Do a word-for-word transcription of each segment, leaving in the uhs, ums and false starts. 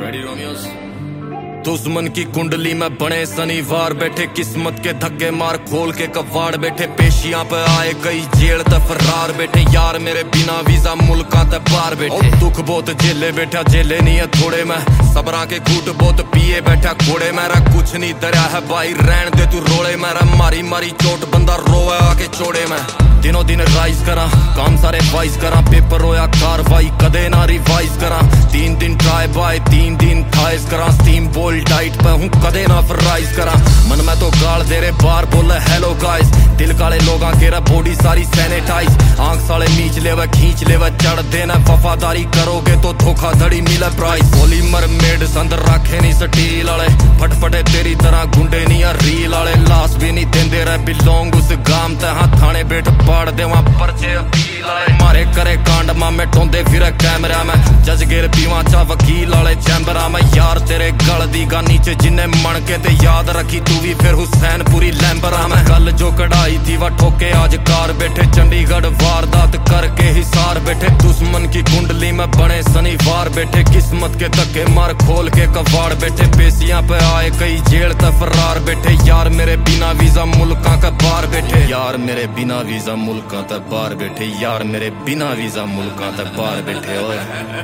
Ready रोमियोस। दुश्मन की कुंडली में बने शनिवार बैठे, किस्मत के धक्के मार खोल के कबाड़ बैठे, पेशियां पे आए कई जेल ते फरार बैठे, यार मेरे बिना वीजा मुल्का ते बाहर बैठे। दुख बहुत जेले बैठा, जेले नहीं है थोड़े में, सबरा के घूट बहुत पिए बैठा घोड़े, मेरा कुछ नहीं दरिया है भाई रहन दे तू रोड़े, मेरा मारी मारी चोट बंदा रोए आके चोड़े में। दिनों दिन राइज करा, काम सारे वाइज करा, पेपर होया कार्रवाई कदे ना रिवाइज करा, तीन दिन ट्राई बाय तीन दिन थाइज करा, स्टीम बोल डाइट पे हूँ कदे ना फ्राइज करा, मन में तो गाल दे रे बार बोले हेलो गाइस, दिल काले लोगा केरा बॉडी सारी सैनिटाइज, आंख साले मीच लेवे खींच लेवे चढ़ देना, वफादारी करोगे तो धोखाधड़ी मिले प्राइस, पॉलीमर मेड संदर राखे नहीं स्टील आले, फटफटे तेरी तरह गुंडे नहीं है रील आले, लाश भी नहीं देंदे रहे बिलोंग उस गाम ते, हाँ थाने बैठ पाड़ देवा पर्चे अपील आले, मारे करे कांड मामे टोंदे फिर कैमरा में, जज गिर पीवा चा वकील आले चैम्बरा में, यार तेरे गल दी गा नीचे जिन्ने मन के ते याद रखी तू भी फिर हुसैन पूरी लैम्बरा में, कल जो कढ़ाई थी वह ठोके आज कार बैठे, चंडीगढ़ वारदात करके हिसार बैठे, दुश्मन की कुंडली में बने शनिवार बैठे, किस्मत के धक्के मार खोल के कबाड़ बैठे, पेशियां पे आए कई जेल ते फरार बैठे, यार मेरे बिना वीजा मुल्का का बाहर बैठे, यार मेरे बिना वीजा मुल्का ते बाहर बैठे, यार मेरे बिना वीजा मुल्का ते बाहर बैठे। ओए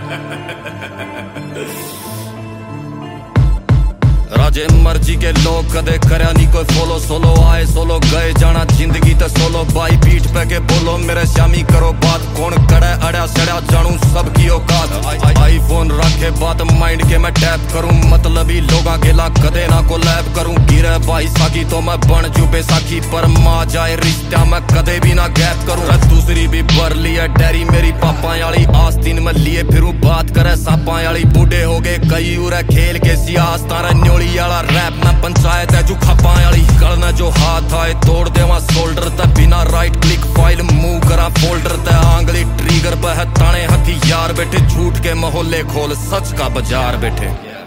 राजे मर्जी के लोग कदे करया नहीं कोई फॉलो, सोलो आए सोलो गए जाना जिंदगी ते सोलो, बाई पीठ पे के बोलो मेरे श्यामी करो बात, कौन कड़े अड़या सड़या जानू सबकी औकात, आईफोन रखे बात माइंड के मैं टैप करूं, मतलबी लोगा गेला कदे ना को लैब करूं, गिरे भाई साकी तो मैं बन जू बेसाखी, पर मां जाए रिश्ता मैं कदे भी ना गैप करूं, दूसरी भी भर ली है डैरी मेरी पापा याली, आस्तीन में लिए फिरूं बात करे सापा याली, बूढ़े हो गए कई उरे खेल के सियास तारा न्योली वाला रैप में पंचायत है जो खपा वाली, करना जो हाथ आए तोड़ देवा शोल्डर ते, बिना राइट क्लिक फाइल मूव करा फोल्डर ते, आंगली ट्रिगर पे है ताने हथियार बैठे, झूठ के मोहल्ले खोल सच का बाजार बैठे,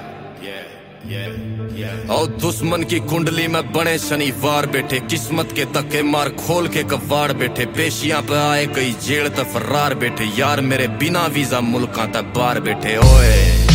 और दुश्मन की कुंडली में बने शनिवार बैठे, किस्मत के धक्के मार खोल के कबाड़ बैठे, पेशियां पे आए कई जेल ते फरार बैठे, यार मेरे बिना वीजा मुल्का ते बाहर बैठे। ओए